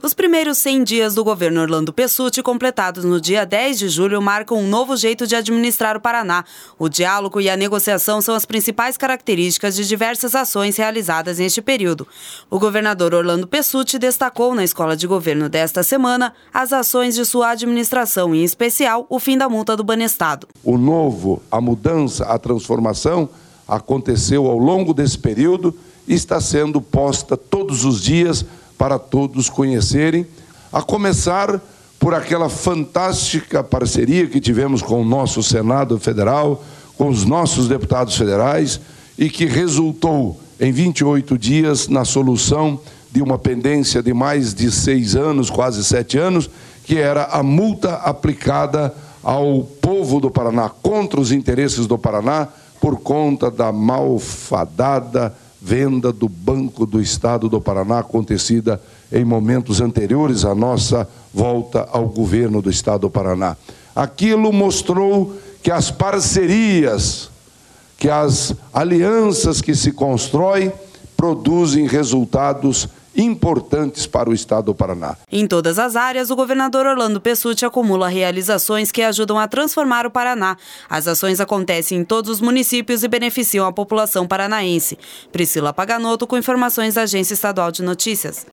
Os primeiros 100 dias do governo Orlando Pessutti, completados no dia 10 de julho, marcam um novo jeito de administrar o Paraná. O diálogo e a negociação são as principais características de diversas ações realizadas neste período. O governador Orlando Pessutti destacou na Escola de Governo desta semana as ações de sua administração, em especial o fim da multa do Banestado. O novo, a mudança, a transformação aconteceu ao longo desse período e está sendo posta todos os dias para todos conhecerem, a começar por aquela fantástica parceria que tivemos com o nosso Senado Federal, com os nossos deputados federais, e que resultou em 28 dias na solução de uma pendência de mais de 6 anos, quase 7 anos, que era a multa aplicada ao povo do Paraná, contra os interesses do Paraná, por conta da malfadada venda do Banco do Estado do Paraná, acontecida em momentos anteriores à nossa volta ao governo do Estado do Paraná. Aquilo mostrou que as parcerias, que as alianças que se constroem produzem resultados importantes para o Estado do Paraná. Em todas as áreas, o governador Orlando Pessutti acumula realizações que ajudam a transformar o Paraná. As ações acontecem em todos os municípios e beneficiam a população paranaense. Priscila Paganoto, com informações da Agência Estadual de Notícias.